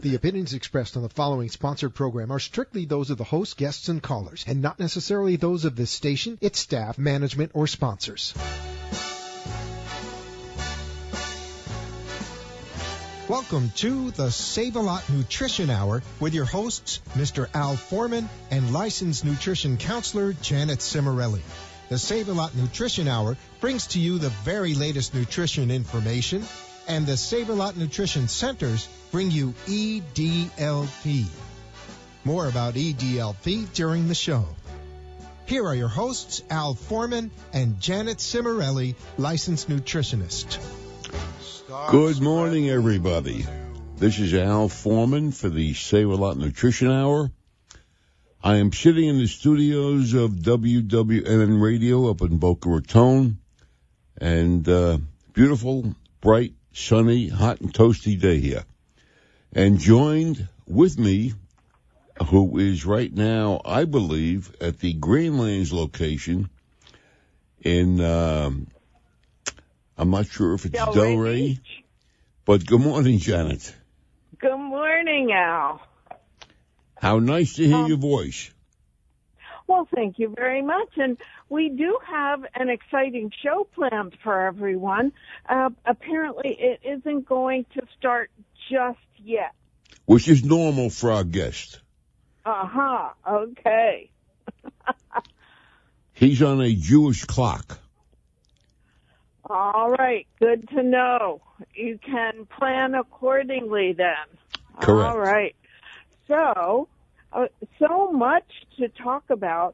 The opinions expressed on the following sponsored program are strictly those of the host, guests, and callers, and not necessarily those of this station, its staff, management, or sponsors. Welcome to the Save-A-Lot Nutrition Hour with your hosts, Mr. Al Foreman and licensed nutrition counselor Janet Cimarelli. The Save-A-Lot Nutrition Hour brings to you the very latest nutrition information, and the Save-A-Lot Nutrition Centers bring you EDLP. More about EDLP during the show. Here are your hosts, Al Foreman and Janet Cimarelli, licensed nutritionist. Good morning, everybody. This is Al Foreman for the Save-A-Lot Nutrition Hour. I am sitting in the studios of WWNN Radio up in Boca Raton, and beautiful, bright, sunny, hot, and toasty day here. And joined with me, who is right now, I believe, at the Greenlands location in, I'm not sure if it's Delray, but good morning, Janet. Good morning, Al. How nice to hear your voice. Well, thank you very much. And we do have an exciting show planned for everyone. Apparently, it isn't going to start just yet. Which is normal for our guest. Okay. He's on a Jewish clock. All right. Good to know. You can plan accordingly then. Correct. All right. So much to talk about.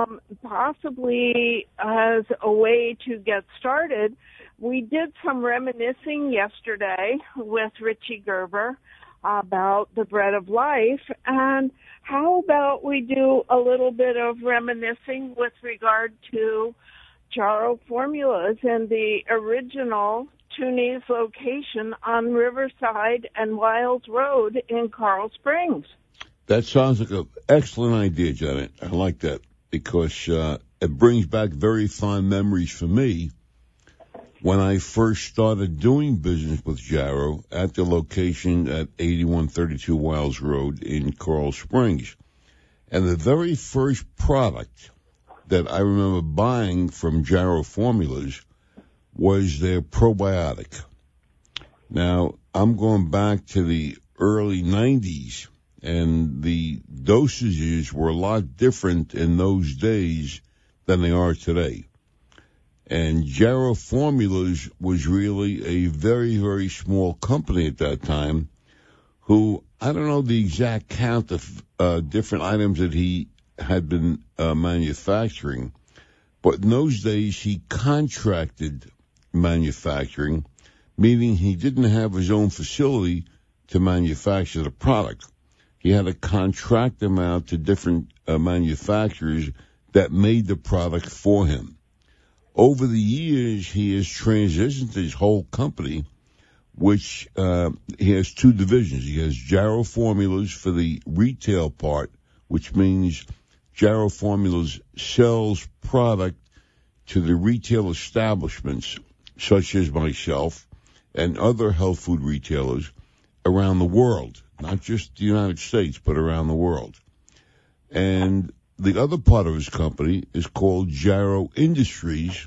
Possibly as a way to get started, we did some reminiscing yesterday with Richie Gerber about the bread of life, and how about we do a little bit of reminiscing with regard to Jarrow Formulas and the original Tunis location on Riverside and Wiles Road in Coral Springs. That sounds like an excellent idea, Janet. I like that because it brings back very fond memories for me when I first started doing business with Jarrow at the location at 8132 Wiles Road in Coral Springs. And the very first product that I remember buying from Jarrow Formulas was their probiotic. Now, I'm going back to the early 90s, and the dosages were a lot different in those days than they are today. And Jarrow Formulas was really a very, very small company at that time who, I don't know the exact count of different items that he had been manufacturing, but in those days he contracted manufacturing, meaning he didn't have his own facility to manufacture the product. He had to contract them out to different manufacturers that made the product for him. Over the years, he has transitioned his whole company, which he has two divisions. He has Jarrow Formulas for the retail part, which means Jarrow Formulas sells product to the retail establishments, such as myself and other health food retailers around the world, not just the United States, but around the world. And the other part of his company is called Jarrow Industries,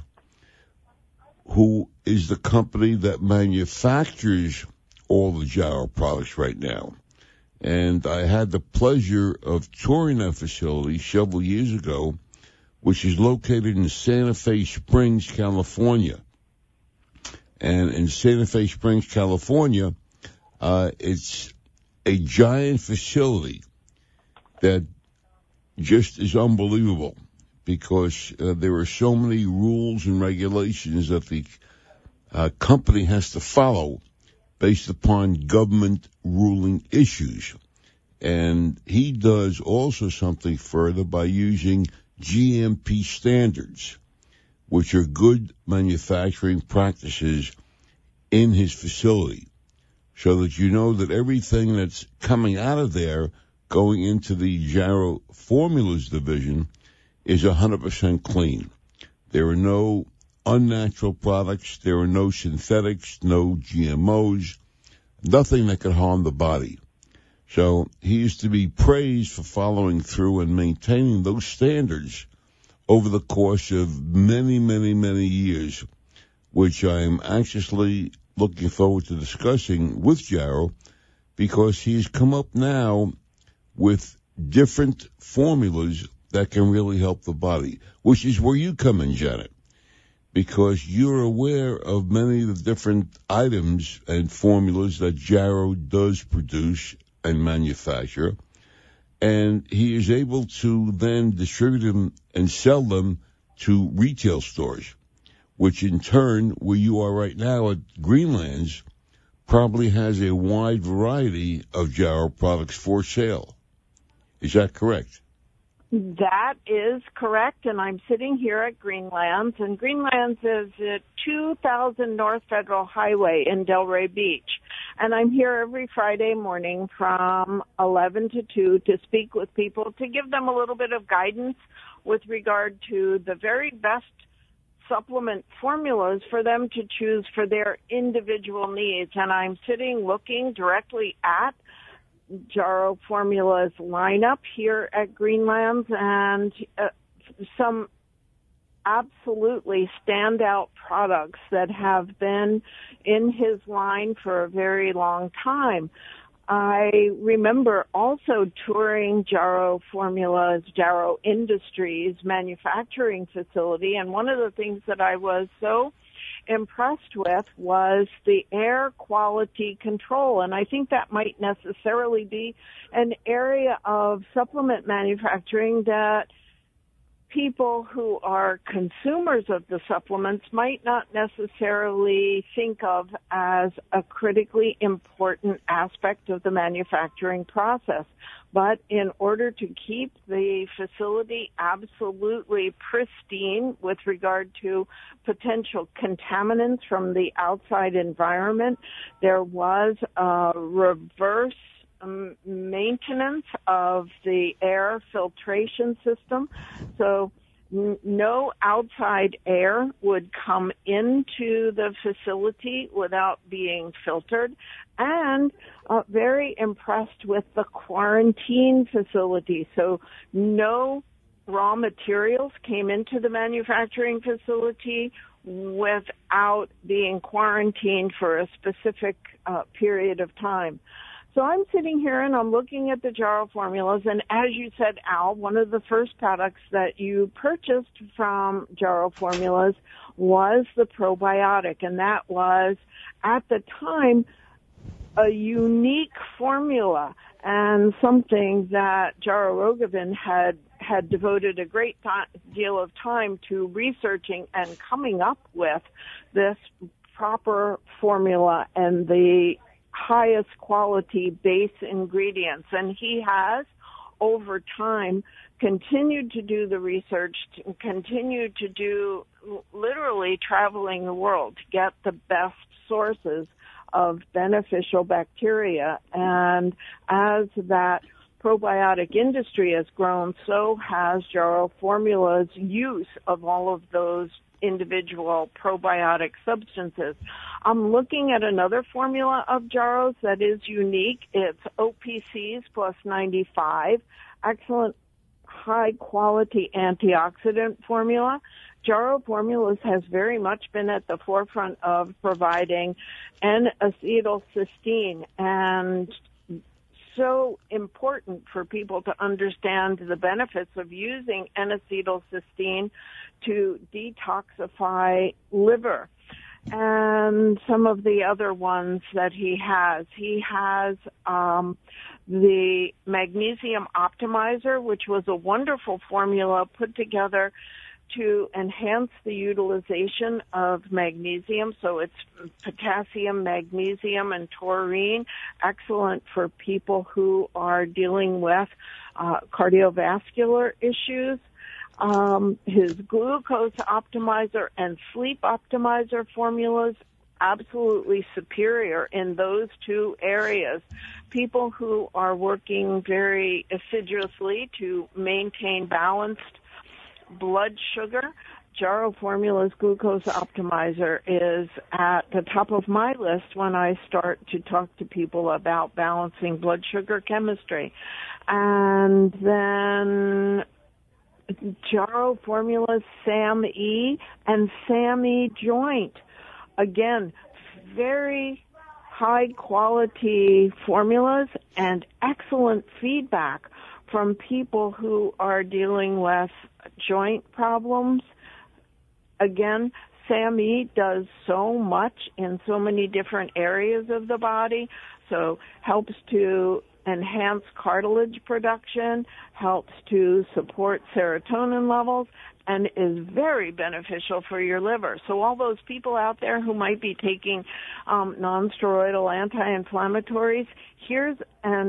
who is the company that manufactures all the Jarrow products right now. And I had the pleasure of touring that facility several years ago, which is located in Santa Fe Springs, California. And in Santa Fe Springs, California, it's a giant facility that just is unbelievable because there are so many rules and regulations that the company has to follow based upon government ruling issues. And he does also something further by using GMP standards, which are good manufacturing practices in his facility, so that you know that everything that's coming out of there going into the Jarrow Formulas division is 100% clean. There are no unnatural products. There are no synthetics, no GMOs, nothing that could harm the body. So he is to be praised for following through and maintaining those standards over the course of many, many, many years, which I am anxiously looking forward to discussing with Jarrow, because he's come up now with different formulas that can really help the body, which is where you come in, Janet, because you're aware of many of the different items and formulas that Jarrow does produce and manufacture, and he is able to then distribute them and sell them to retail stores, which in turn, where you are right now at Greenlands, probably has a wide variety of Jarrow products for sale. Is that correct? That is correct, and I'm sitting here at Greenlands, and Greenlands is at 2000 North Federal Highway in Delray Beach, and I'm here every Friday morning from 11 to 2 to speak with people, to give them a little bit of guidance with regard to the very best supplement formulas for them to choose for their individual needs. And I'm sitting looking directly at Jarrow Formula's lineup here at Greenlands, and some absolutely standout products that have been in his line for a very long time. I remember also touring Jarrow Formula's Jarrow Industries manufacturing facility, and one of the things that I was so impressed with was the air quality control, and I think that might necessarily be an area of supplement manufacturing that people who are consumers of the supplements might not necessarily think of as a critically important aspect of the manufacturing process. But in order to keep the facility absolutely pristine with regard to potential contaminants from the outside environment, there was a reverse maintenance of the air filtration system. So no outside air would come into the facility without being filtered. And very impressed with the quarantine facility. So no raw materials came into the manufacturing facility without being quarantined for a specific period of time. So I'm sitting here and I'm looking at the Jarrow formulas, and as you said, Al, one of the first products that you purchased from Jarrow Formulas was the probiotic, and that was, at the time, a unique formula and something that Jarrow Rogovin had devoted a great deal of time to researching and coming up with this proper formula and the highest quality base ingredients. And he has, over time, continued to do the research, continued to do literally traveling the world to get the best sources of beneficial bacteria. And as that probiotic industry has grown, so has Jarrow Formula's use of all of those individual probiotic substances. I'm looking at another formula of Jarrow's that is unique. It's OPCs plus 95, excellent high-quality antioxidant formula. Jarrow Formulas has very much been at the forefront of providing N-acetylcysteine, and so important for people to understand the benefits of using N-acetylcysteine to detoxify liver. And some of the other ones that he has. He has the Magnesium Optimizer, which was a wonderful formula put together to enhance the utilization of magnesium. So it's potassium, magnesium, and taurine, excellent for people who are dealing with cardiovascular issues. His glucose optimizer and sleep optimizer formulas, absolutely superior in those two areas. People who are working very assiduously to maintain balanced blood sugar. Jarrow Formula's Glucose Optimizer is at the top of my list when I start to talk to people about balancing blood sugar chemistry. And then Jarrow Formula's SAM-E and SAM-E Joint. Again, very high quality formulas and excellent feedback from people who are dealing with joint problems. Again, SAM-E does so much in so many different areas of the body, so helps to enhance cartilage production, helps to support serotonin levels, and is very beneficial for your liver. So all those people out there who might be taking non-steroidal anti-inflammatories, here's an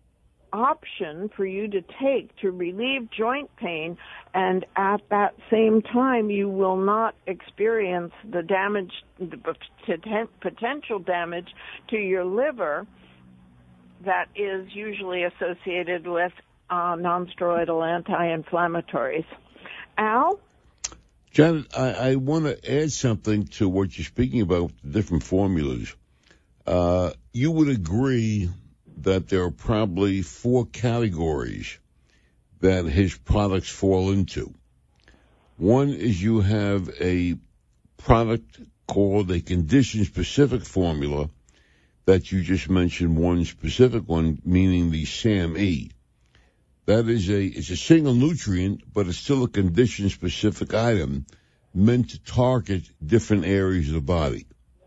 option for you to take to relieve joint pain, and at that same time you will not experience the damage, the potential damage to your liver that is usually associated with non-steroidal anti-inflammatories. Al? Janet, I want to add something to what you're speaking about with the different formulas. You would agree that there are probably 4 categories that his products fall into. One is you have a product called a condition-specific formula that you just mentioned, one specific one, meaning the SAM-E. That is it's a single nutrient, but it's still a condition-specific item meant to target different areas of the body.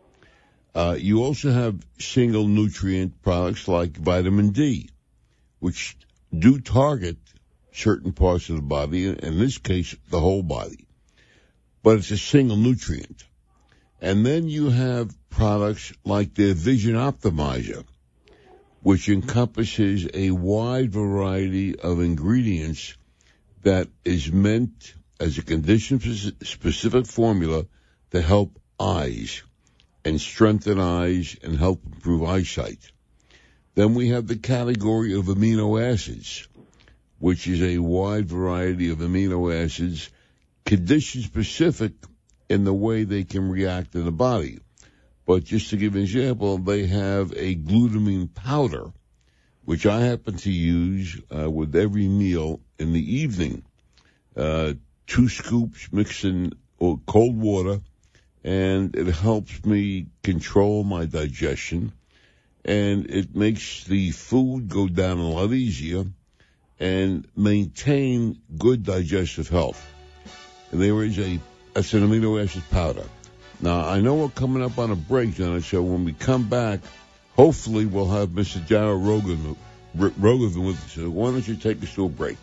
You also have single nutrient products like vitamin D, which do target certain parts of the body, in this case, the whole body. But it's a single nutrient. And then you have products like the Vision Optimizer, which encompasses a wide variety of ingredients that is meant as a condition-specific formula to help eyes and strengthen eyes and help improve eyesight. Then we have the category of amino acids, which is a wide variety of amino acids, condition-specific in the way they can react in the body. But just to give an example, they have a glutamine powder, which I happen to use with every meal in the evening. 2 scoops mixed in cold water, and it helps me control my digestion, and it makes the food go down a lot easier and maintain good digestive health. And that's an amino acid powder. Now, I know we're coming up on a break, Janet, so when we come back, hopefully we'll have Mr. Jarrow Rogovan with us. So why don't you take us to a break?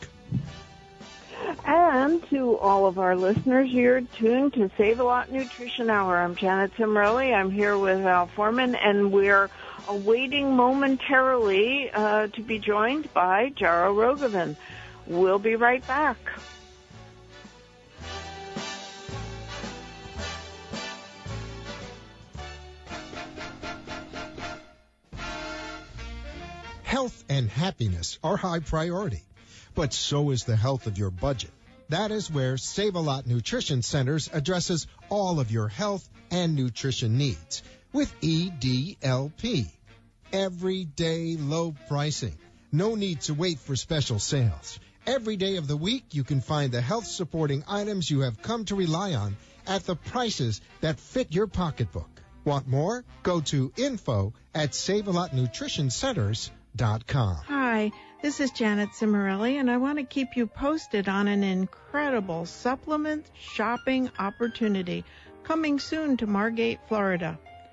And to all of our listeners, you're tuned to Save a Lot Nutrition Hour. I'm Janet Cimarelli. I'm here with Al Foreman, and we're awaiting momentarily to be joined by Jarrow Rogovan. We'll be right back. Health and happiness are high priority, but so is the health of your budget. That is where Save-A-Lot Nutrition Centers addresses all of your health and nutrition needs with EDLP. Everyday low pricing. No need to wait for special sales. Every day of the week, you can find the health-supporting items you have come to rely on at the prices that fit your pocketbook. Want more? Go to info@savealotnutritioncenters.com. Hi, this is Janet Cimarelli, and I want to keep you posted on an incredible supplement shopping opportunity coming soon to Margate, Florida.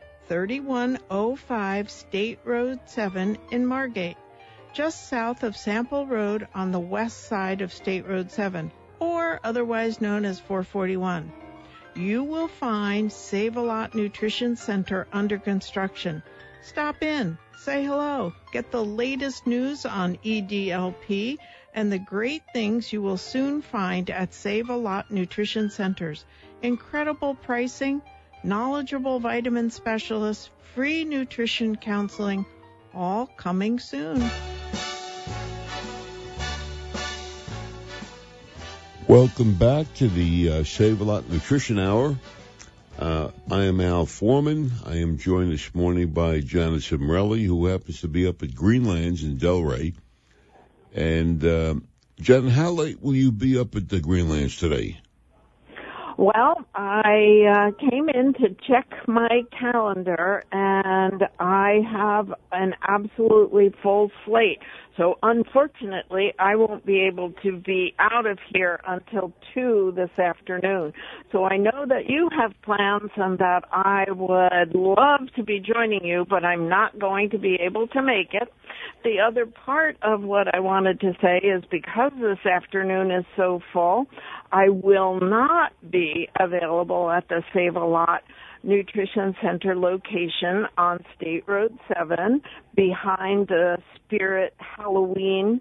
3105 State Road 7 in Margate, just south of Sample Road on the west side of State Road 7, or otherwise known as 441. You will find Save-A-Lot Nutrition Center under construction. Stop in, say hello, get the latest news on EDLP and the great things you will soon find at Save-A-Lot Nutrition Centers. Incredible pricing, knowledgeable vitamin specialists, free nutrition counseling, all coming soon. Welcome back to the Save-A-Lot Nutrition Hour. I am Al Foreman. I am joined this morning by Janet Cimarelli, who happens to be up at Greenlands in Delray. And, Janet, how late will you be up at the Greenlands today? Well, I came in to check my calendar, and I have an absolutely full slate. So unfortunately, I won't be able to be out of here until 2 this afternoon. So I know that you have plans and that I would love to be joining you, but I'm not going to be able to make it. The other part of what I wanted to say is because this afternoon is so full, I will not be available at the Save-A-Lot Nutrition Center location on State Road 7 behind the Spirit Halloween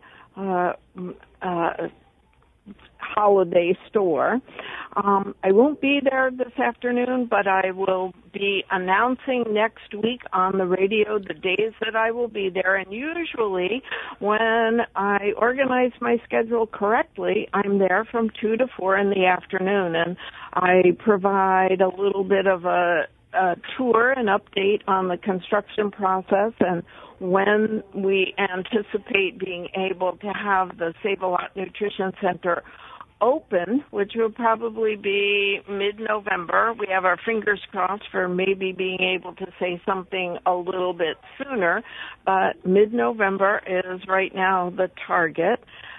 holiday store. I won't be there this afternoon, but I will be announcing next week on the radio the days that I will be there. And usually when I organize my schedule correctly, I'm there from 2 to 4 in the afternoon. And I provide a little bit of a tour and update on the construction process and when we anticipate being able to have the Save-A-Lot Nutrition Center open, which will probably be mid-November. We have our fingers crossed for maybe being able to say something a little bit sooner, but mid-November is right now the target.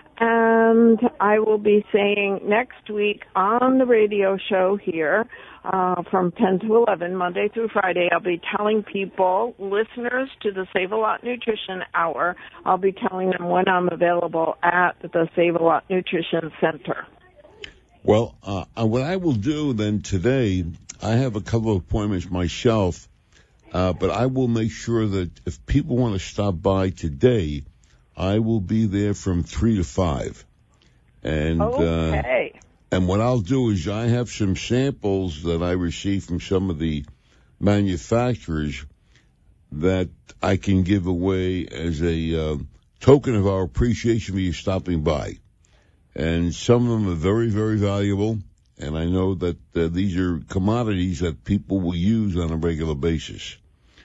And I will be saying next week on the radio show here from 10 to 11, Monday through Friday, I'll be telling people, listeners to the Save-A-Lot Nutrition Hour, I'll be telling them when I'm available at the Save-A-Lot Nutrition Center. Well, what I will do then today, I have a couple of appointments myself, but I will make sure that if people want to stop by today, I will be there from 3 to 5. And, okay. And what I'll do is I have some samples that I received from some of the manufacturers that I can give away as a token of our appreciation for you stopping by. And some of them are very, very valuable. And I know that these are commodities that people will use on a regular basis,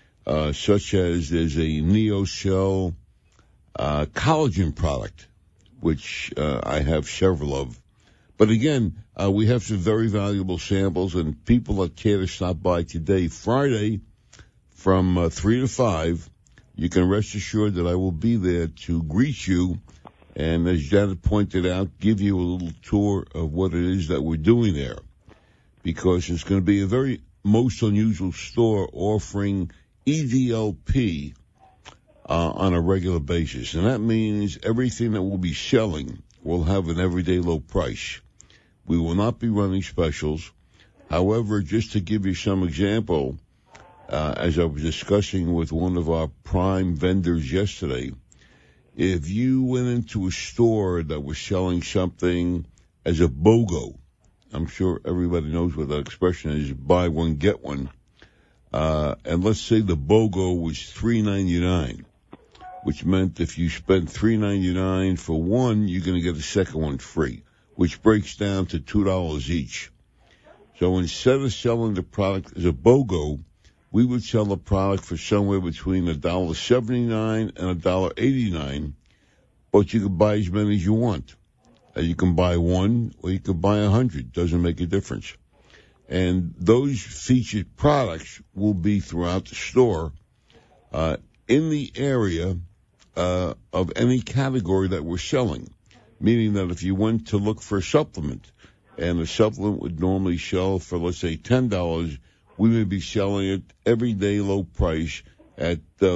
such as there's a NeoCell collagen product, which I have several of. But again, we have some very valuable samples, and people that care to stop by today, Friday, from 3 to 5, you can rest assured that I will be there to greet you, and as Janet pointed out, give you a little tour of what it is that we're doing there, because it's going to be a very most unusual store offering EDLP on a regular basis. And that means everything that we'll be selling will have an everyday low price. We will not be running specials. However, just to give you some example, as I was discussing with one of our prime vendors yesterday, if you went into a store that was selling something as a BOGO, I'm sure everybody knows what that expression is, buy one, get one, and let's say the BOGO was $3.99, which meant if you spent $3.99 for one, you're going to get the second one free, which breaks down to $2 each. So instead of selling the product as a BOGO, we would sell the product for somewhere between $1.79 and $1.89, but you can buy as many as you want. You can buy one or you can buy 100. Doesn't make a difference. And those featured products will be throughout the store in the area of any category that we're selling, meaning that if you went to look for a supplement, and the supplement would normally sell for, let's say, $10, we may be selling it everyday low price at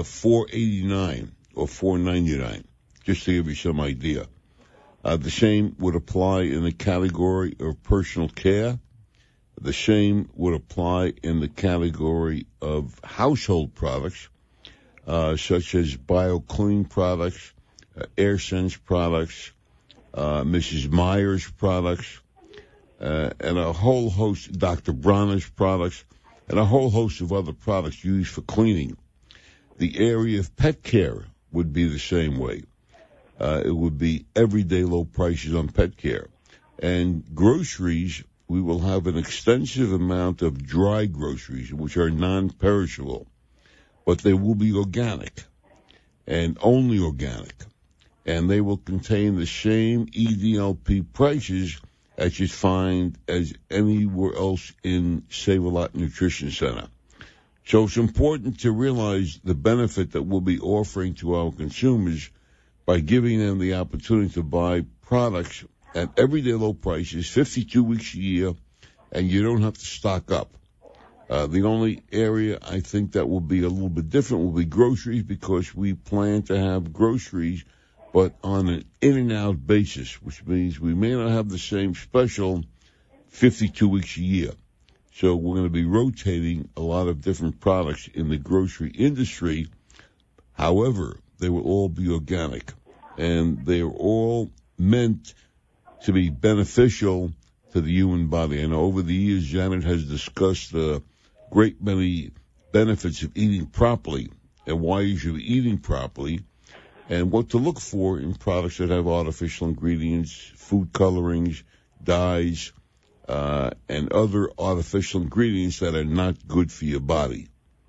$4.89 or $4.99, just to give you some idea. The same would apply in the category of personal care. The same would apply in the category of household products, such as BioClean products, AirSense products, Mrs. Meyer's products, and a whole host, Dr. Bronner's products, and a whole host of other products used for cleaning. The area of pet care would be the same way. It would be everyday low prices on pet care. And groceries, we will have an extensive amount of dry groceries, which are non-perishable, but they will be organic and only organic. And they will contain the same EDLP prices as you'd find as anywhere else in Save-A-Lot Nutrition Center. So it's important to realize the benefit that we'll be offering to our consumers by giving them the opportunity to buy products at everyday low prices, 52 weeks a year, and you don't have to stock up. The only area I think that will be a little bit different will be groceries, because we plan to have groceries, but on an in-and-out basis, which means we may not have the same special 52 weeks a year. So we're going to be rotating a lot of different products in the grocery industry. However, they will all be organic, and they are all meant to be beneficial to the human body. And over the years, Janet has discussed a great many benefits of eating properly and why you should be eating properly and what to look for in products that have artificial ingredients, food colorings, dyes, and other artificial ingredients that are not good for your body.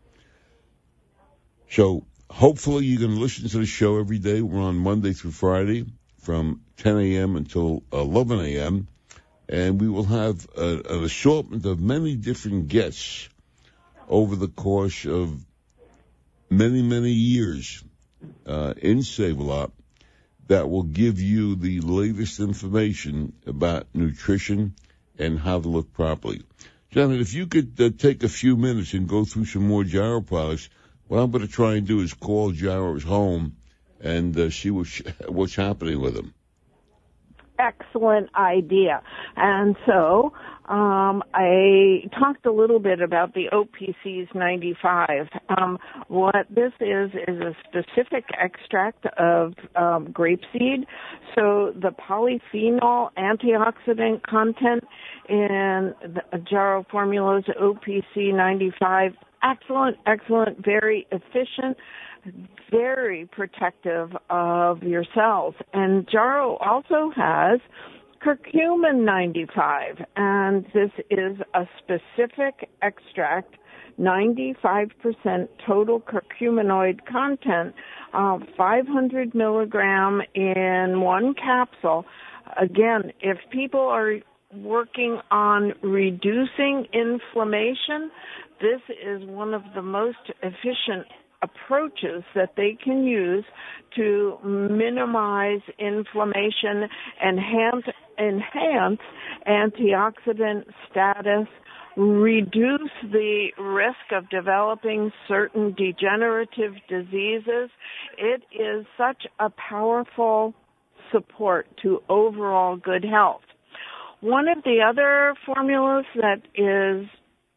So hopefully you can listen to the show every day. We're on Monday through Friday from 10 a.m. until 11 a.m., and we will have an assortment of many different guests over the course of many, many years in Save-A-Lot that will give you the latest information about nutrition and how to look properly. Janet, if you could take a few minutes and go through some more Gyro products, what I'm going to try and do is call Gyro's home and see what's happening with them. Excellent idea. And so I talked a little bit about the OPC's 95. What this is a specific extract of grapeseed. So the polyphenol antioxidant content in the Gyro Formula's OPC 95, excellent, very efficient, very protective of your cells. And Gyro also has curcumin 95, and this is a specific extract, 95% total curcuminoid content, 500 milligram in one capsule. Again, if people are working on reducing inflammation, this is one of the most efficient approaches that they can use to minimize inflammation, enhance antioxidant status, reduce the risk of developing certain degenerative diseases. It is such a powerful support to overall good health. One of the other formulas that is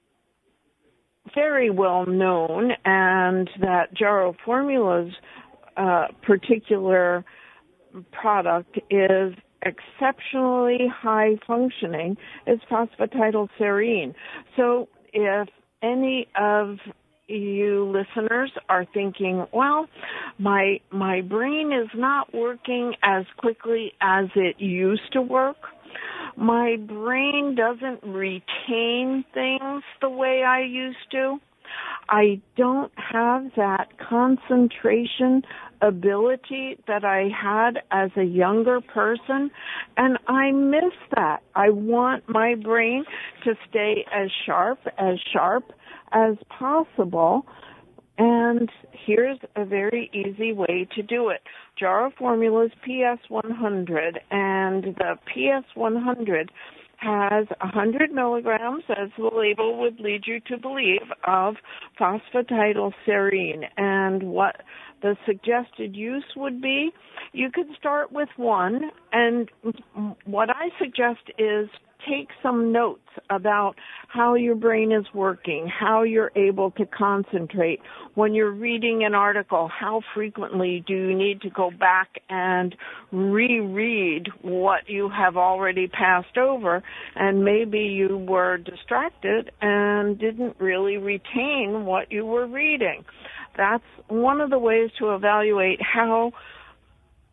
very well known and that Gyro Formula's particular product is exceptionally high functioning is phosphatidylserine. So if any of you listeners are thinking, well, my brain is not working as quickly as it used to work, my brain doesn't retain things the way I used to, I don't have that concentration ability that I had as a younger person, and I miss that. I want my brain to stay as sharp as possible, and here's a very easy way to do it. Gyro Formula's PS100, and the PS100 has 100 milligrams, as the label would lead you to believe, of phosphatidylserine. And what the suggested use would be, you could start with one, and what I suggest is take some notes about how your brain is working, how you're able to concentrate. When you're reading an article, how frequently do you need to go back and reread what you have already passed over, and maybe you were distracted and didn't really retain what you were reading. That's one of the ways to evaluate how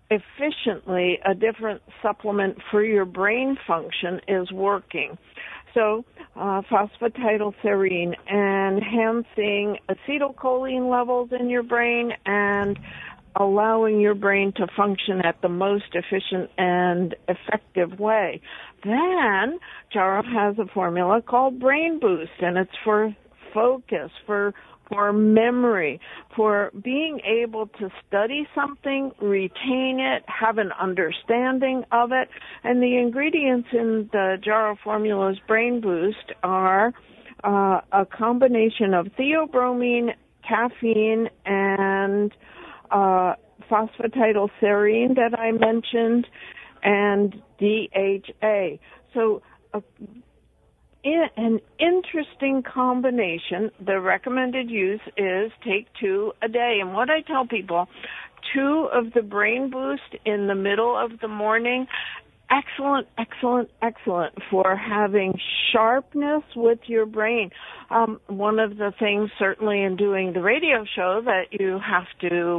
efficiently a different supplement for your brain function is working. So, phosphatidylserine, enhancing acetylcholine levels in your brain and allowing your brain to function at the most efficient and effective way. Then, Jarrow has a formula called Brain Boost, and it's for focus, for memory, for being able to study something, retain it, have an understanding of it. And the ingredients in the Jarrow Formula's Brain Boost are a combination of theobromine, caffeine, and phosphatidylserine that I mentioned, and DHA. So an interesting combination. The recommended use is take 2 a day. And what I tell people, 2 of the Brain Boost in the middle of the morning, excellent, excellent, excellent for having sharpness with your brain. One of the things, certainly in doing the radio show, that you have to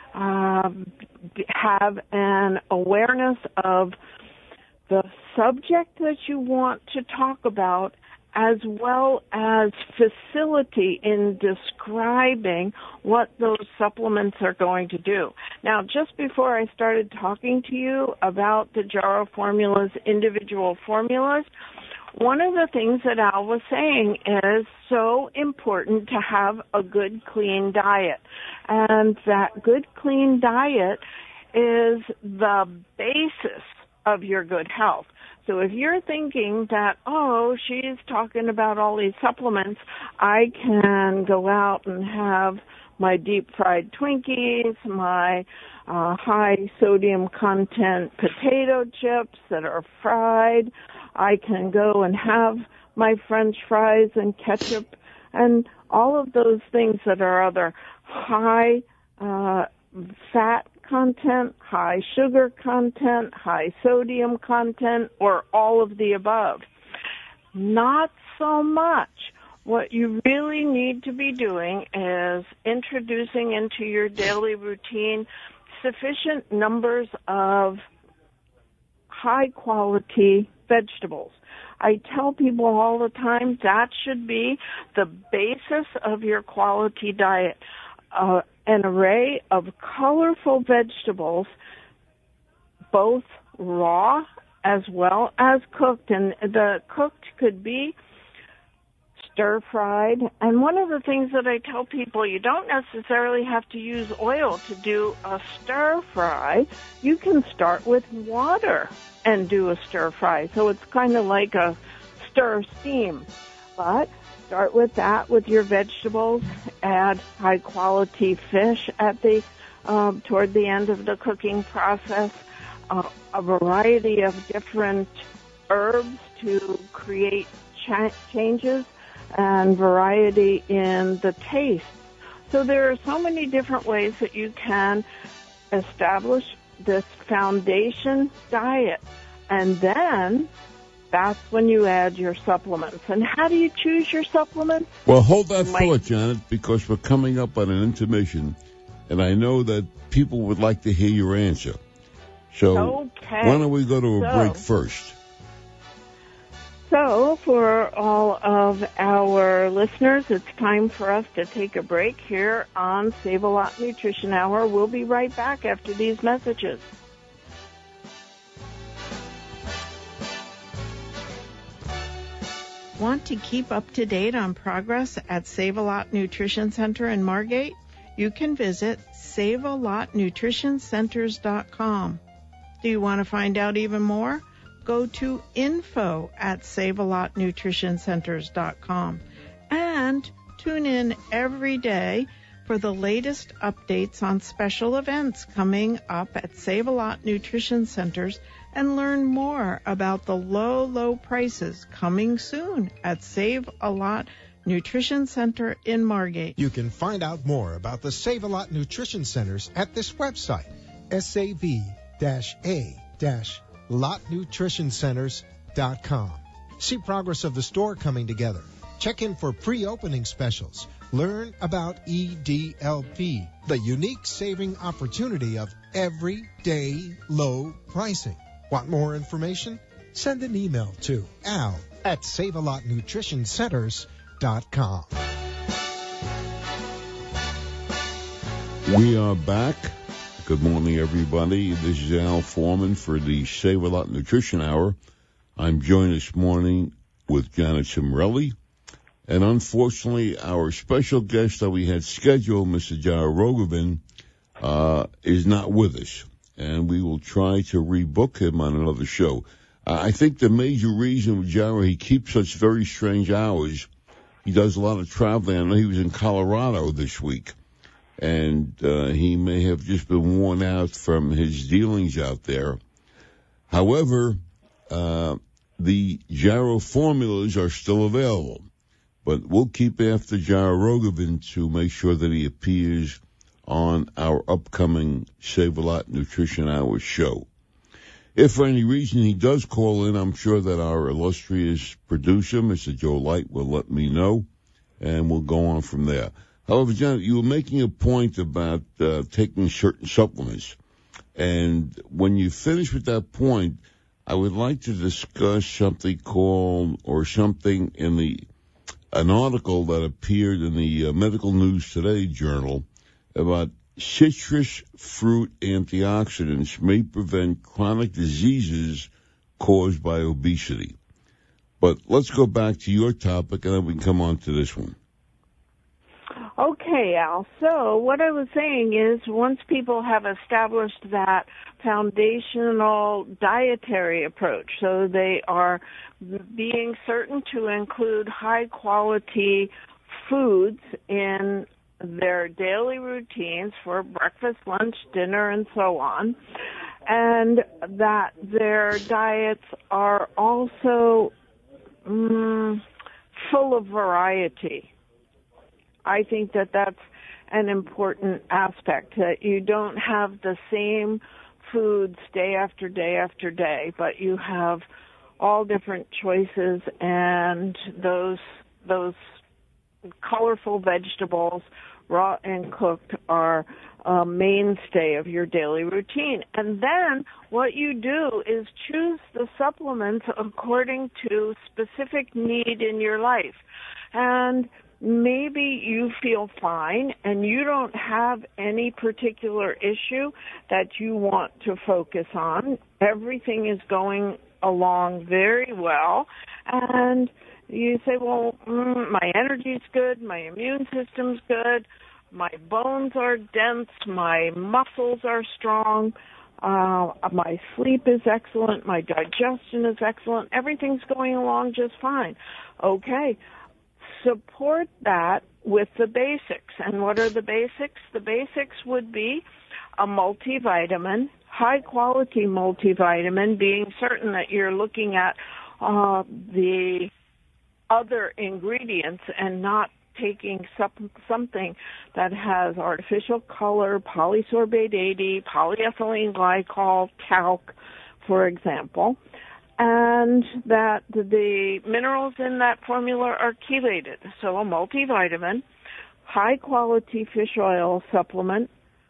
have an awareness of the subject that you want to talk about, as well as facility in describing what those supplements are going to do. Now, just before I started talking to you about the Jarrow Formula's individual formulas, one of the things that Al was saying is so important to have a good, clean diet. And that good, clean diet is the basis of your good health. So if you're thinking that, oh, she's talking about all these supplements, I can go out and have my deep-fried Twinkies, my high sodium content potato chips that are fried, I can go and have my French fries and ketchup and all of those things that are other high fat content, high sugar content, high sodium content, or all of the above. Not so much. What you really need to be doing is introducing into your daily routine sufficient numbers of high-quality vegetables. I tell people all the time that should be the basis of your quality diet. An array of colorful vegetables, both raw as well as cooked. And the cooked could be stir-fried. And one of the things that I tell people, you don't necessarily have to use oil to do a stir-fry. You can start with water and do a stir-fry. So it's kind of like a stir-steam. But start with that, with your vegetables. Add high-quality fish at the toward the end of the cooking process. A variety of different herbs to create changes and variety in the taste. So there are so many different ways that you can establish this foundation diet. And then that's when you add your supplements. And how do you choose your supplements? Well, hold that thought, Janet, because we're coming up on an intermission, and I know that people would like to hear your answer. So why don't we go to a break first? So for all of our listeners, it's time for us to take a break here on Save-A-Lot Nutrition Hour. We'll be right back after these messages. Want to keep up to date on progress at Save-A-Lot Nutrition Center in Margate? You can visit savealotnutritioncenters.com. Do you want to find out even more? Go to info@savealotnutritioncenters.com and tune in every day for the latest updates on special events coming up at Save-A-Lot Nutrition Centers and learn more about the low prices coming soon at Save-A-Lot Nutrition Center in Margate. You can find out more about the Save-A-Lot Nutrition Centers at this website, sav-a-lotnutritioncenters.com. See progress of the store coming together. Check in for pre-opening specials. Learn about EDLP, the unique saving opportunity of everyday low pricing. Want more information? Send an email to al@savealotnutritioncenters.com. We are back. Good morning, everybody. This is Al Foreman for the Save a Lot Nutrition Hour. I'm joined this morning with Janet Cimarelli. And unfortunately, our special guest that we had scheduled, Mr. Jara Rogovin, is not with us. And we will try to rebook him on another show. I think the major reason with Jara, he keeps such very strange hours. He does a lot of traveling. I know he was in Colorado this week. And he may have just been worn out from his dealings out there. However, the Jara formulas are still available. But we'll keep after Jara Rogovin to make sure that he appears on our upcoming Save a Lot Nutrition Hour show. If for any reason he does call in, I'm sure that our illustrious producer, Mr. Joe Light, will let me know, and we'll go on from there. However, Janet, you were making a point about taking certain supplements. And when you finish with that point, I would like to discuss something in an article that appeared in the Medical News Today journal about citrus fruit antioxidants may prevent chronic diseases caused by obesity. But let's go back to your topic, and then we can come on to this one. Okay, Al. So what I was saying is once people have established that foundational dietary approach, so they are being certain to include high-quality foods in their daily routines for breakfast, lunch, dinner, and so on, and that their diets are also full of variety. I think that that's an important aspect, that you don't have the same foods day after day after day, but you have all different choices, and those colorful vegetables, raw and cooked, are a mainstay of your daily routine. And then what you do is choose the supplements according to specific need in your life. And maybe you feel fine and you don't have any particular issue that you want to focus on. Everything is going along very well. And you say, well, my energy's good, my immune system's good, my bones are dense, my muscles are strong, my sleep is excellent, my digestion is excellent, everything's going along just fine. Okay. Support that with the basics. And what are the basics? The basics would be a multivitamin, high-quality multivitamin, being certain that you're looking at the other ingredients and not taking something that has artificial color, polysorbate 80, polyethylene glycol, talc, for example, and that the minerals in that formula are chelated. So a multivitamin, high-quality fish oil supplement,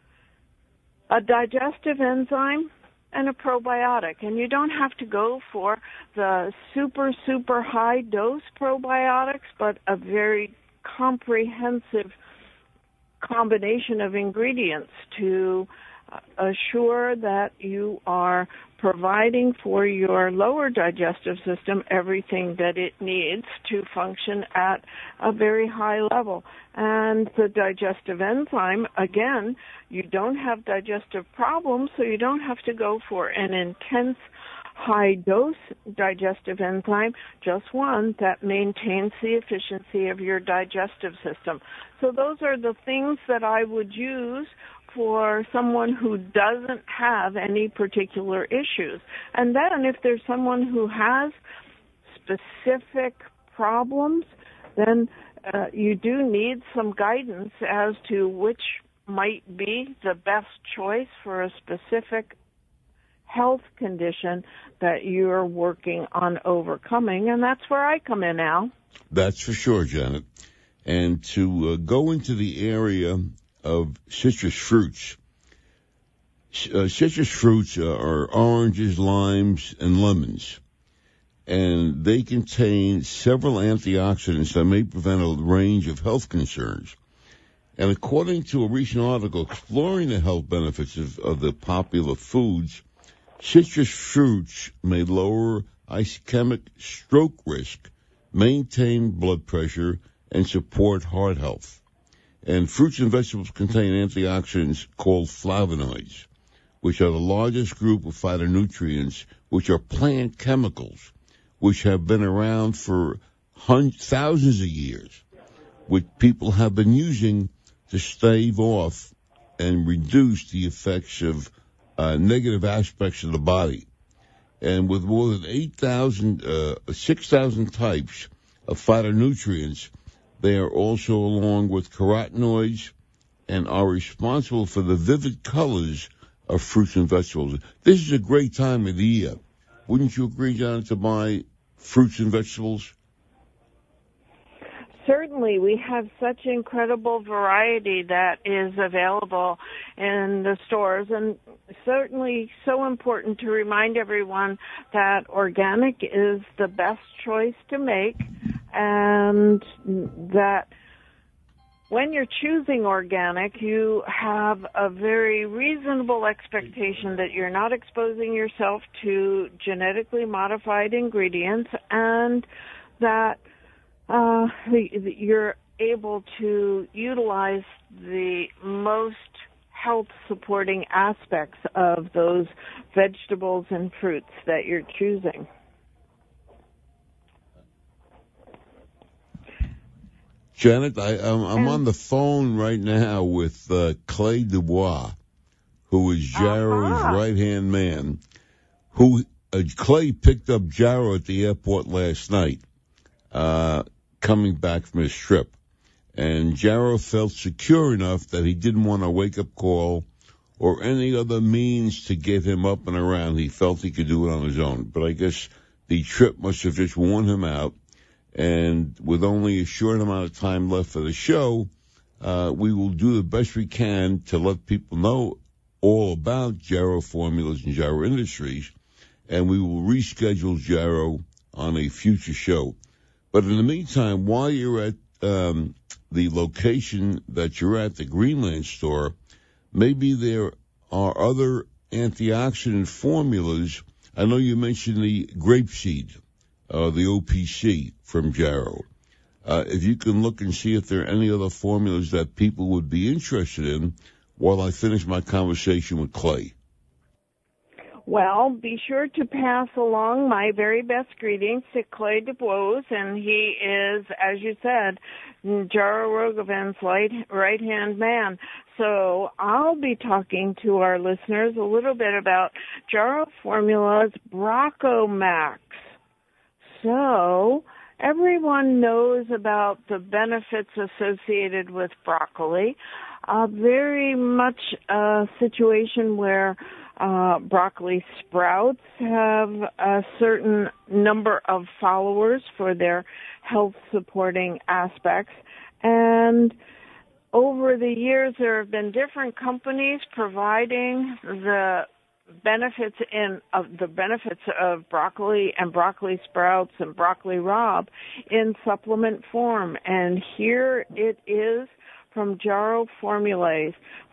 a digestive enzyme, and a probiotic. And you don't have to go for the super, super high-dose probiotics, but a very comprehensive combination of ingredients to assure that you are providing for your lower digestive system everything that it needs to function at a very high level. And the digestive enzyme, again, you don't have digestive problems, so you don't have to go for an intense high-dose digestive enzyme, just one that maintains the efficiency of your digestive system. So those are the things that I would use for someone who doesn't have any particular issues. And then if there's someone who has specific problems, then you do need some guidance as to which might be the best choice for a specific health condition that you're working on overcoming. And that's where I come in, Al. That's for sure, Janet. And to go into the area of citrus fruits. citrus fruits are oranges, limes, and lemons, and they contain several antioxidants that may prevent a range of health concerns. And according to a recent article exploring the health benefits of the popular foods, citrus fruits may lower ischemic stroke risk, maintain blood pressure, and support heart health. And fruits and vegetables contain antioxidants called flavonoids, which are the largest group of phytonutrients, which are plant chemicals, which have been around for thousands of years, which people have been using to stave off and reduce the effects of negative aspects of the body. And with more than 6,000 types of phytonutrients, they are also along with carotenoids and are responsible for the vivid colors of fruits and vegetables. This is a great time of the year. Wouldn't you agree, John, to buy fruits and vegetables? Certainly, we have such incredible variety that is available in the stores, and certainly so important to remind everyone that organic is the best choice to make, and that when you're choosing organic, you have a very reasonable expectation that you're not exposing yourself to genetically modified ingredients, and that you're able to utilize the most health-supporting aspects of those vegetables and fruits that you're choosing. Janet, I'm on the phone right now with Clay Dubois, who is Jarrow's right-hand man. Clay picked up Jarrow at the airport last night, coming back from his trip. And Jarrow felt secure enough that he didn't want a wake-up call or any other means to get him up and around. He felt he could do it on his own. But I guess the trip must have just worn him out. And with only a short amount of time left for the show, we will do the best we can to let people know all about Jarrow Formulas and Jarrow Industries. And we will reschedule Jarrow on a future show. But in the meantime, while you're at the location that you're at, the Greenland store, maybe there are other antioxidant formulas. I know you mentioned the grapeseed, the OPC from Jarrow. If you can look and see if there are any other formulas that people would be interested in while I finish my conversation with Clay. Well, be sure to pass along my very best greetings to Clay Dubois, and he is, as you said, Jarrow Rogovin's right-hand man. So I'll be talking to our listeners a little bit about Jarrow Formula's Brocomax. So everyone knows about the benefits associated with broccoli. Very much a situation where broccoli sprouts have a certain number of followers for their health-supporting aspects. And over the years, there have been different companies providing the benefits of broccoli and broccoli sprouts and broccoli rabe in supplement form. And here it is from Jarrow Formulas.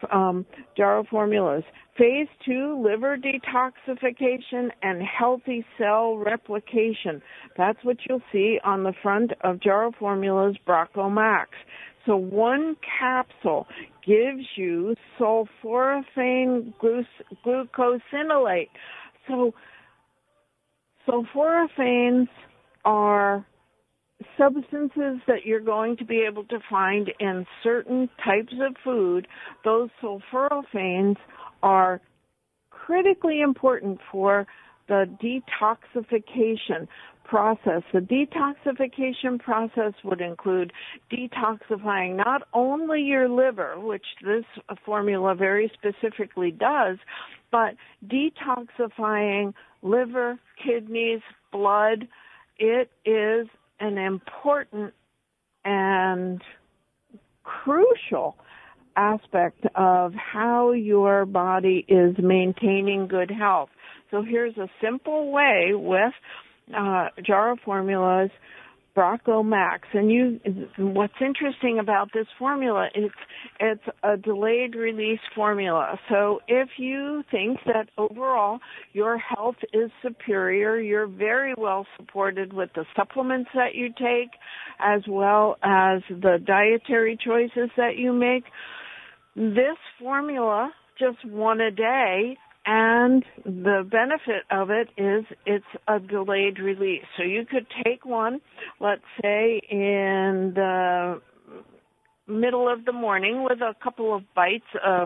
Phase 2, liver detoxification and healthy cell replication. That's what you'll see on the front of Jarrow Formula's Brocomax. So one capsule gives you sulforaphane glucosinolate. So sulforaphanes are substances that you're going to be able to find in certain types of food. Those sulforaphanes are critically important for the detoxification process. The detoxification process would include detoxifying not only your liver, which this formula very specifically does, but detoxifying liver, kidneys, blood. It is an important and crucial aspect of how your body is maintaining good health. So here's a simple way with Jarrow Formula's Braco Max. And what's interesting about this formula, it's a delayed release formula. So if you think that overall your health is superior, you're very well supported with the supplements that you take as well as the dietary choices that you make. This formula, just one a day, and the benefit of it is it's a delayed release. So you could take one, let's say, in the middle of the morning with a couple of bites of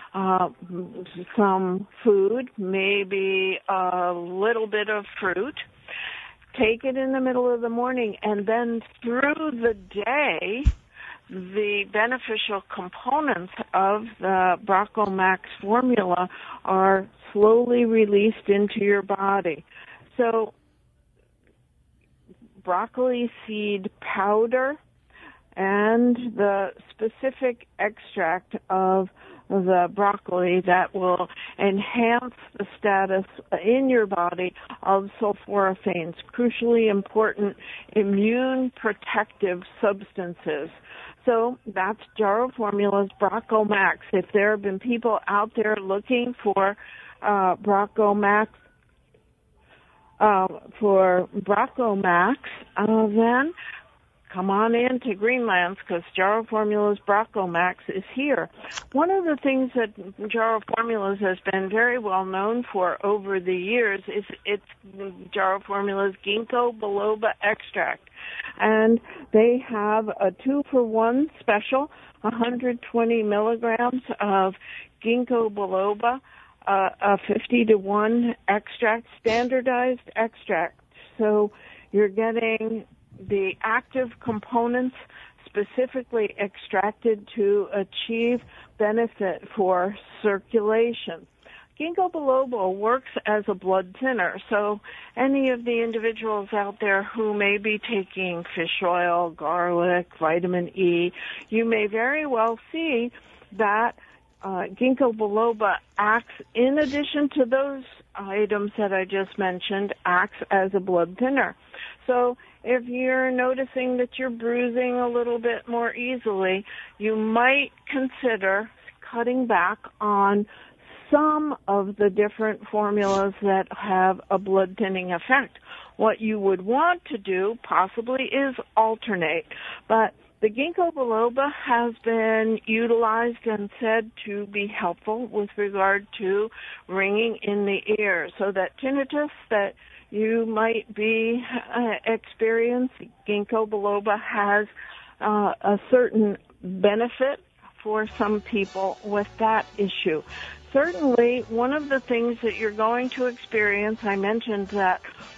some food, maybe a little bit of fruit. Take it in the middle of the morning, and then through the day, the beneficial components of the Braco Max formula are slowly released into your body. So, broccoli seed powder and the specific extract of the broccoli that will enhance the status in your body of sulforaphanes, crucially important immune protective substances. So that's Jarrow Formula's Braco Max. If there have been people out there looking for Braco Max, then come on in to Greenlands, because Jarrow Formula's Braco Max is here. One of the things that Jarrow Formulas has been very well known for over the years is its Jarrow Formula's Ginkgo biloba extract. And they have a 2-for-1 special, 120 milligrams of Ginkgo biloba, a 50-to-1 extract, standardized extract. So you're getting the active components specifically extracted to achieve benefit for circulation. Ginkgo biloba works as a blood thinner, so any of the individuals out there who may be taking fish oil, garlic, vitamin E, you may very well see that Ginkgo biloba acts, in addition to those items that I just mentioned, acts as a blood thinner. So if you're noticing that you're bruising a little bit more easily, you might consider cutting back on some of the different formulas that have a blood thinning effect. What you would want to do possibly is alternate, but the Ginkgo biloba has been utilized and said to be helpful with regard to ringing in the ear, so that tinnitus that you might be experiencing, Ginkgo biloba has a certain benefit for some people with that issue. Certainly, one of the things that you're going to experience, I mentioned that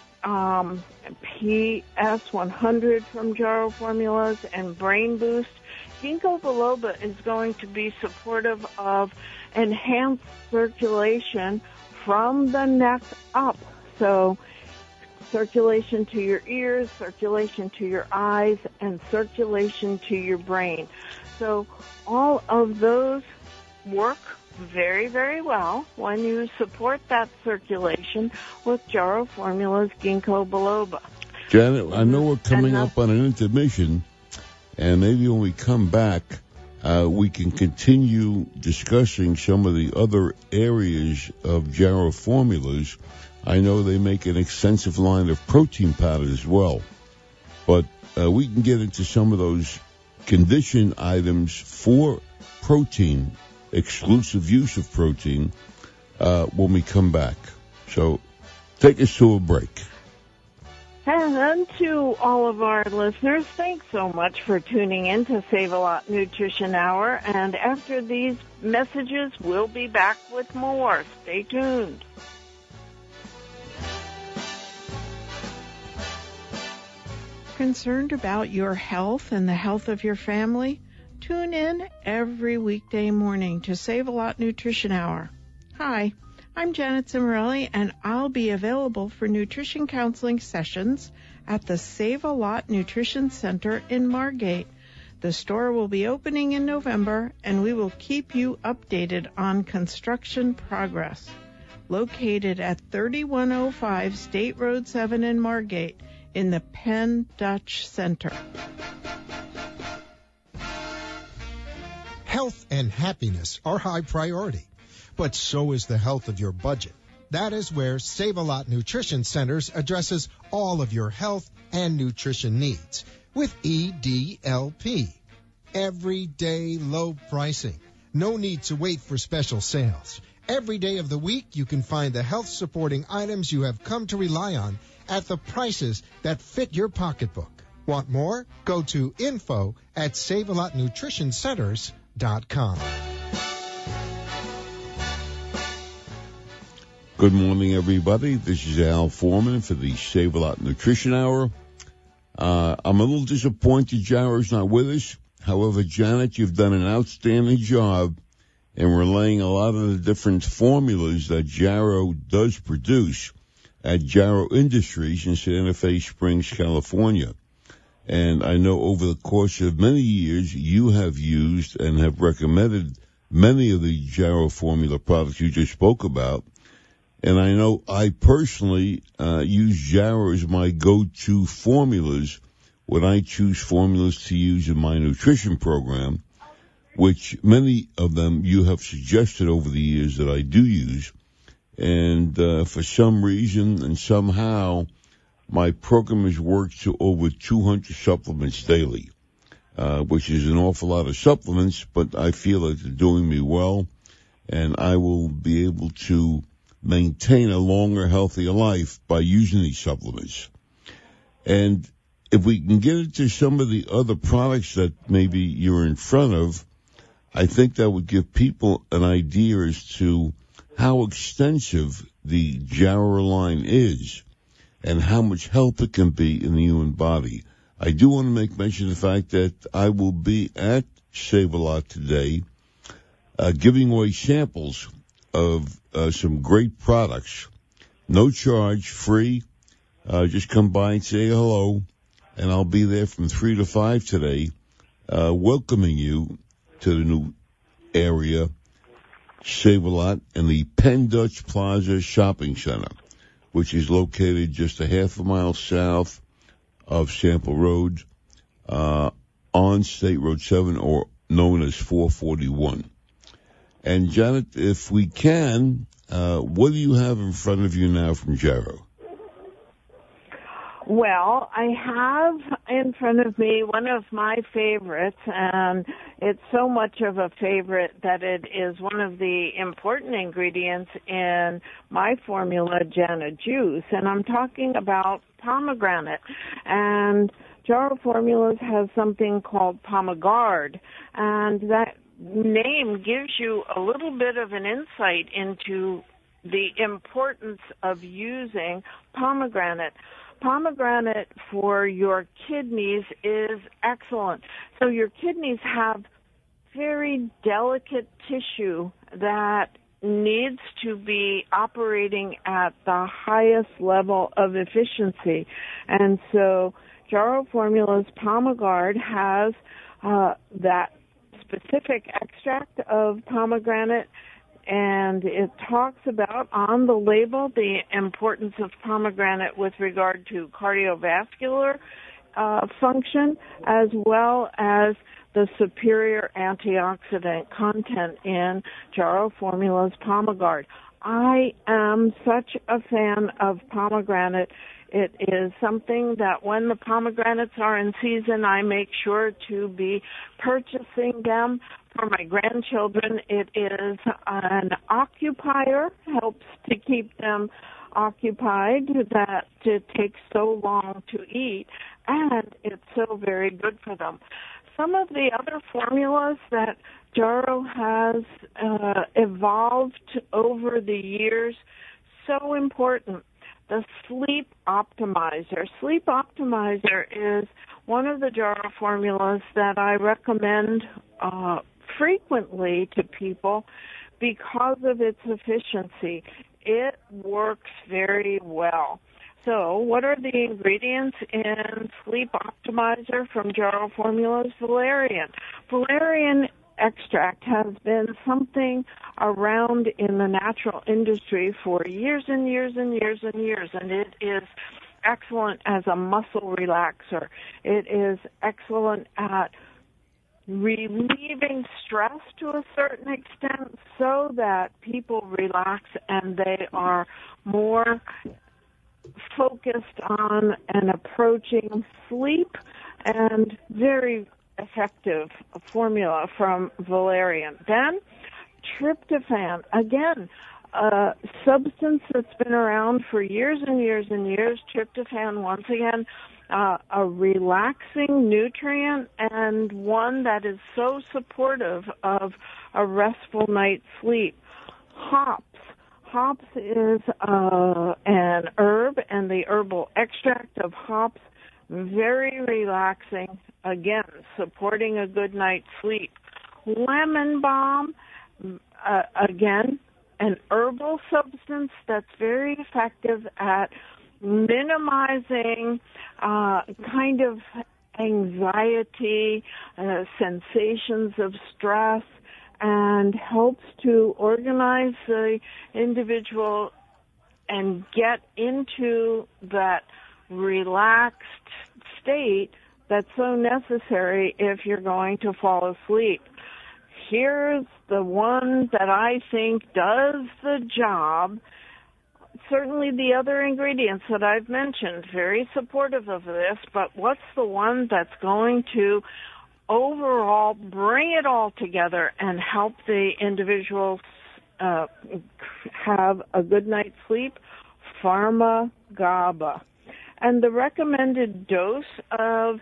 PS100 from Jarrow Formulas and Brain Boost. Ginkgo biloba is going to be supportive of enhanced circulation from the neck up. So circulation to your ears, circulation to your eyes, and circulation to your brain. So all of those work very, very well when you support that circulation with Jarrow Formula's Ginkgo biloba. Janet, I know we're coming up on an intermission, and maybe when we come back, we can continue discussing some of the other areas of Jarrow Formulas. I know they make an extensive line of protein powder as well, but we can get into some of those condition items for protein, exclusive use of protein, when we come back. So take us to a break. And to all of our listeners, thanks so much for tuning in to Save-A-Lot Nutrition Hour. And after these messages, we'll be back with more. Stay tuned. Concerned about your health and the health of your family? Tune in every weekday morning to Save-A-Lot Nutrition Hour. Hi, I'm Janet Cimarelli, and I'll be available for nutrition counseling sessions at the Save-A-Lot Nutrition Center in Margate. The store will be opening in November, and we will keep you updated on construction progress. Located at 3105 State Road 7 in Margate in the Penn Dutch Center. Health and happiness are high priority, but so is the health of your budget. That is where Save-A-Lot Nutrition Centers addresses all of your health and nutrition needs with EDLP. Everyday low pricing. No need to wait for special sales. Every day of the week, you can find the health-supporting items you have come to rely on at the prices that fit your pocketbook. Want more? Go to info@savealotnutritioncenters.com. Good morning, everybody. This is Al Foreman for the Save-A-Lot Nutrition Hour. I'm a little disappointed Jarrow's not with us. However, Janet, you've done an outstanding job in relaying a lot of the different formulas that Jarrow does produce at Jarrow Industries in Santa Fe Springs, California. And I know over the course of many years, you have used and have recommended many of the Jarrow formula products you just spoke about. And I know I personally use Jarrow as my go-to formulas when I choose formulas to use in my nutrition program, which many of them you have suggested over the years that I do use. And for some reason and somehow, my program has worked to over 200 supplements daily, which is an awful lot of supplements, but I feel that they're doing me well, and I will be able to maintain a longer, healthier life by using these supplements. And if we can get into some of the other products that maybe you're in front of, I think that would give people an idea as to how extensive the Jarrow line is and how much help it can be in the human body. I do want to make mention of the fact that I will be at Save-A-Lot today giving away samples of some great products. No charge, free. Just come by and say hello, and I'll be there from 3 to 5 today, welcoming you to the new area, Save-A-Lot, in the Penn Dutch Plaza Shopping Center, which is located just a half a mile south of Sample Road, on State Road 7, or known as 441. And Janet, if we can, what do you have in front of you now from Jarrow? Well, I have in front of me one of my favorites, and it's so much of a favorite that it is one of the important ingredients in my formula, Jana Juice, and I'm talking about pomegranate. And Jarrow Formulas has something called PomeGuard, and that name gives you a little bit of an insight into the importance of using pomegranate. Pomegranate for your kidneys is excellent. So your kidneys have very delicate tissue that needs to be operating at the highest level of efficiency. And so Jarrow Formulas PomeGuard has that specific extract of pomegranate, and it talks about on the label the importance of pomegranate with regard to cardiovascular function, as well as the superior antioxidant content in Jarrow Formulas PomeGuard. I am such a fan of pomegranate. It is something that when the pomegranates are in season, I make sure to be purchasing them for my grandchildren. It is an occupier, helps to keep them occupied, that it takes so long to eat, and it's so very good for them. Some of the other formulas that Jarrow has evolved over the years, so important. The Sleep Optimizer. Sleep Optimizer is one of the Jarrow formulas that I recommend frequently to people because of its efficiency. It works very well. So what are the ingredients in Sleep Optimizer from Jarrow Formulas? Valerian. Valerian extract has been something around in the natural industry for years and years and years and years, and it is excellent as a muscle relaxer. It is excellent at relieving stress to a certain extent so that people relax and they are more focused on and approaching sleep, and very effective formula from Valerian. Then tryptophan, again, a substance that's been around for years and years and years. Tryptophan, once again, a relaxing nutrient and one that is so supportive of a restful night's sleep. Hops. Hops is an herb, and the herbal extract of hops, very relaxing, again, supporting a good night's sleep. Lemon balm, again, an herbal substance that's very effective at minimizing kind of anxiety, sensations of stress, and helps to organize the individual and get into that relaxed state that's so necessary if you're going to fall asleep. Here's the one that I think does the job. Certainly the other ingredients that I've mentioned, very supportive of this, but what's the one that's going to overall bring it all together and help the individual have a good night's sleep? Pharma GABA. And the recommended dose of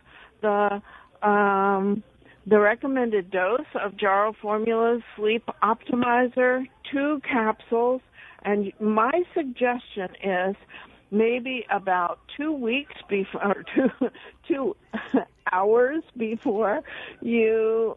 Jarrow Formula's Sleep Optimizer, 2 capsules. And my suggestion is maybe about 2 weeks before, or 2 hours before you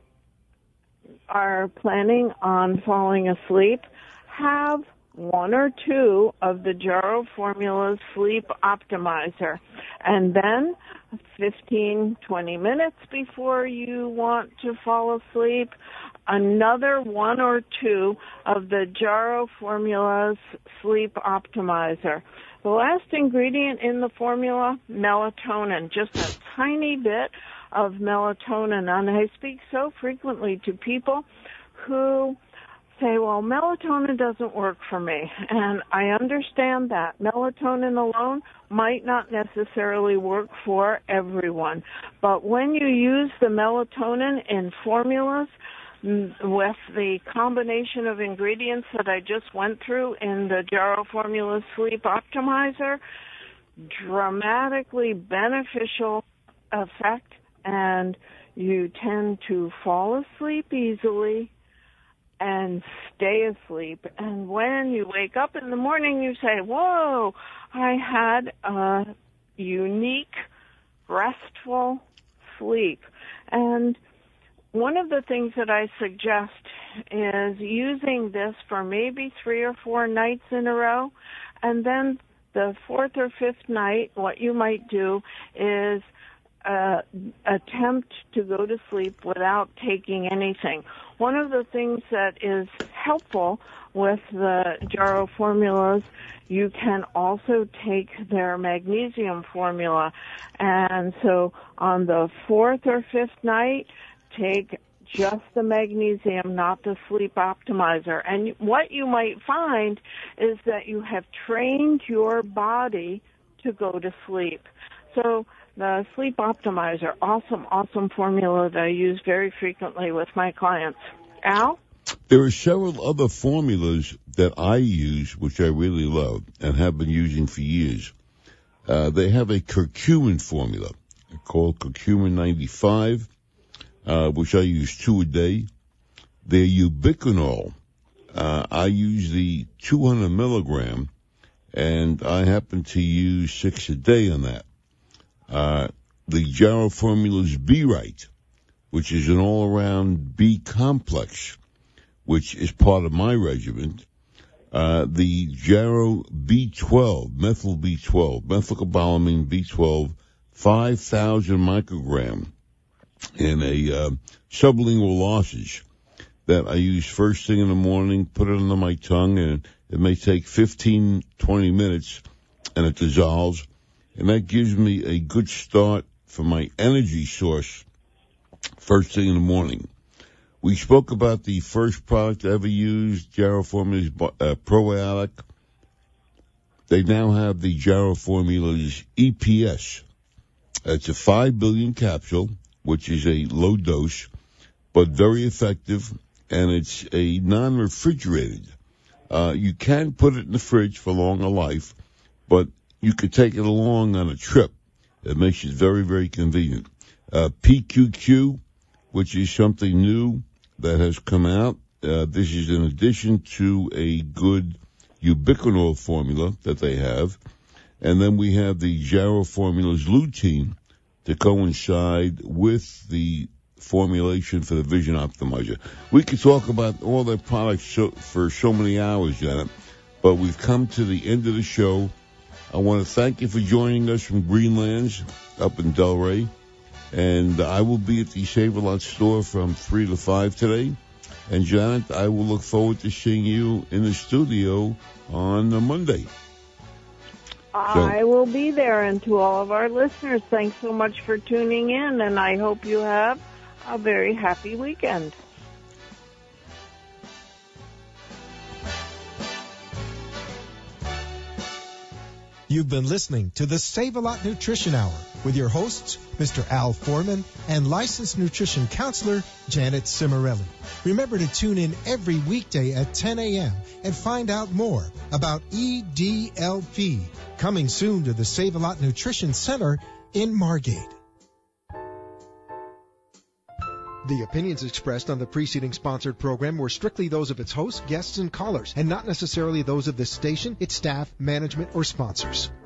are planning on falling asleep, have 1 or 2 of the Jarrow Formula's Sleep Optimizer. And then 15, 20 minutes before you want to fall asleep, another 1 or 2 of the Jarrow Formula's Sleep Optimizer. The last ingredient in the formula, melatonin, just a tiny bit of melatonin. And I speak so frequently to people who say, well, melatonin doesn't work for me. And I understand that. Melatonin alone might not necessarily work for everyone. But when you use the melatonin in formulas with the combination of ingredients that I just went through in the Jarrow Formula Sleep Optimizer, dramatically beneficial effect, and you tend to fall asleep easily and stay asleep. And when you wake up in the morning, you say, whoa, I had a unique, restful sleep. And one of the things that I suggest is using this for maybe 3 or 4 nights in a row. And then the 4th or 5th night, what you might do is attempt to go to sleep without taking anything. One of the things that is helpful with the Jarrow formulas, you can also take their magnesium formula. And so on the 4th or 5th night, take just the magnesium, not the Sleep Optimizer. And what you might find is that you have trained your body to go to sleep. So the Sleep Optimizer, awesome formula that I use very frequently with my clients. Al? There are several other formulas that I use, which I really love and have been using for years. They have a curcumin formula called Curcumin 95, which I use 2 a day. Their ubiquinol, I use the 200 milligram, and I happen to use 6 a day on that. The Jarrow Formula's B-Right, which is an all-around B complex, which is part of my regimen. The Jarrow B12, methyl B12, methylcobalamin B12, 5,000 microgram in a sublingual lozenge that I use first thing in the morning, put it under my tongue, and it may take 15, 20 minutes, and it dissolves. And that gives me a good start for my energy source first thing in the morning. We spoke about the first product I ever used, Jarrow Formulas Probiotic. They now have the Jarrow Formulas EPS. It's a 5 billion capsule, which is a low dose, but very effective, and it's a non-refrigerated. You can put it in the fridge for longer life, but you could take it along on a trip. It makes it very, very convenient. PQQ, which is something new that has come out. This is in addition to a good ubiquinol formula that they have. And then we have the Jarrow Formulas lutein to coincide with the formulation for the Vision Optimizer. We could talk about all their products for so many hours, Janet, but we've come to the end of the show. I want to thank you for joining us from Greenlands up in Delray. And I will be at the Save-A-Lot store from 3 to 5 today. And Janet, I will look forward to seeing you in the studio on Monday. I will be there. And to all of our listeners, thanks so much for tuning in. And I hope you have a very happy weekend. You've been listening to the Save-A-Lot Nutrition Hour with your hosts, Mr. Al Foreman and licensed nutrition counselor, Janet Cimarelli. Remember to tune in every weekday at 10 a.m. and find out more about EDLP, coming soon to the Save-A-Lot Nutrition Center in Margate. The opinions expressed on the preceding sponsored program were strictly those of its hosts, guests, and callers, and not necessarily those of this station, its staff, management, or sponsors.